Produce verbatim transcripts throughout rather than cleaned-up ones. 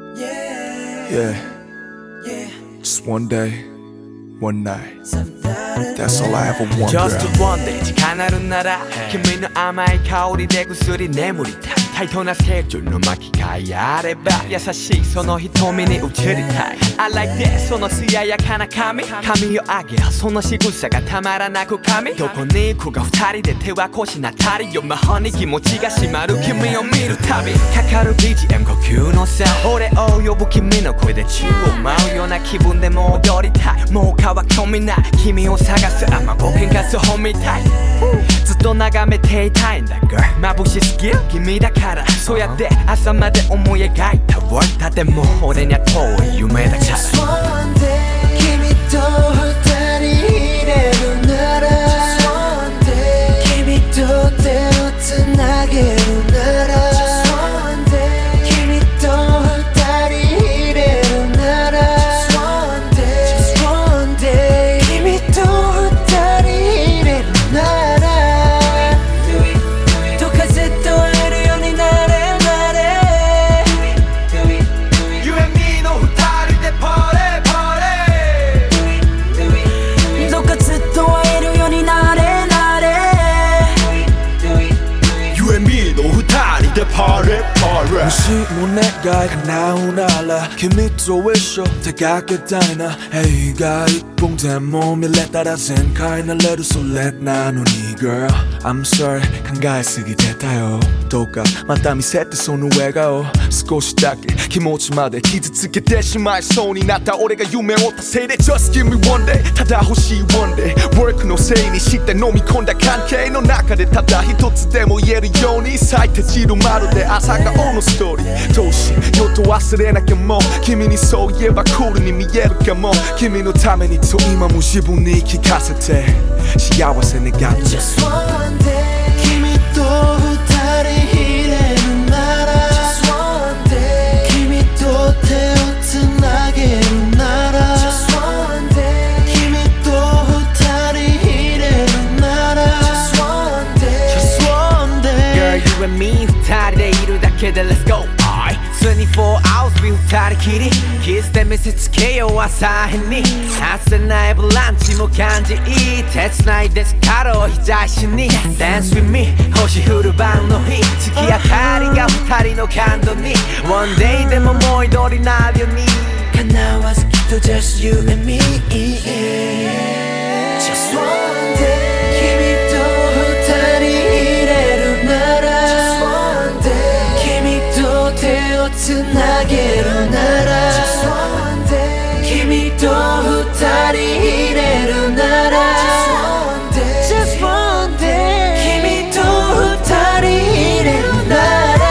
Yeah, just one day, one night. That's all I ever want, girl. Just one day 力るなら君の甘い香りでぐっすり眠りたいタイトな成長の巻き替えあれば優しいその瞳に映りたい I like that その艶やかな髪髪を上げその仕草がたまらなく髪どこに行くか二人で手は腰なたりよ魔法に気持ちが締まる君を見るたびかかる ビージーエム 呼吸のさ俺を呼ぶ君の声で宙を舞うような気分でも踊りたいもう乾き込みない君を探す甘冒険家そうみたいずっと眺めていたいんだ girl 眩しすぎる君だからそうやって朝まで思い描いた word でも俺には遠い夢だから Just one day 君と二人いれるなら Just one day 君と手をつなげるなら Just one day 君と二人いれるなら Just one day Just one day 君と二人いれるならどかずっと会えるようになれなれ You and me の二人でパレパレどかずっと会えるようになれなれ You and me の二人でパレパレ 혹시 뭐 내가 나오나라君と一緒手がけたいな映画一本でも見れたら全開なれるそれなのに Girl I'm sorry 考えすぎてたよどうかまた見せてその笑顔少しだけ気持ちまで傷つけてしまいそうになった俺が夢を達成で Just give me one day ただ欲しい one day Work のせいにして飲み込んだ関係の中でただ一つでも言えるように咲いて散るまるで朝顔のストーリーどうしようと忘れなきゃもう君にそう言えばクールに見えるかも君のためにと今も自分に言い聞かせて幸せ願って Just one day 君と二人いれるなら Just one day 君と手をつなげるなら Just one day 君と二人いれるなら Just one day Just one day Girl you and me 二人でいるだけで Let's go twenty-four hours 二人きりキスで見せつけよう朝日に外せないブランチも感じいい手繋いで力を膝石に Dance with me 星降る晩の日月明かりが二人の感動に One day でももう一人なるように叶わずきっと Just you and me Just one day 君と二人いれるなら Just one day 君と手をつなげるなら Just one day 君と二人いれるなら Just one day Just one day 君と二人いれるなら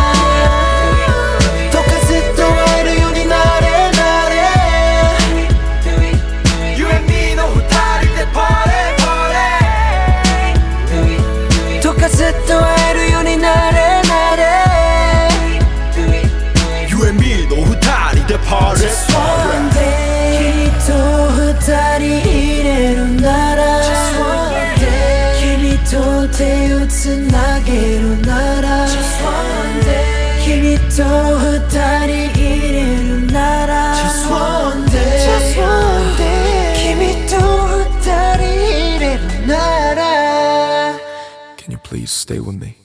どかずっと会えるようになれなれ You and me の二人でパレパレどかずっと会えるようになれなれ You and me の二人でパレ Just one day 君と二人いれるなら Just one day 君と手をつなげるなら Just one day 君と二人いれるなら Just one day Just one day 君と二人いれるなら Can you please stay with me?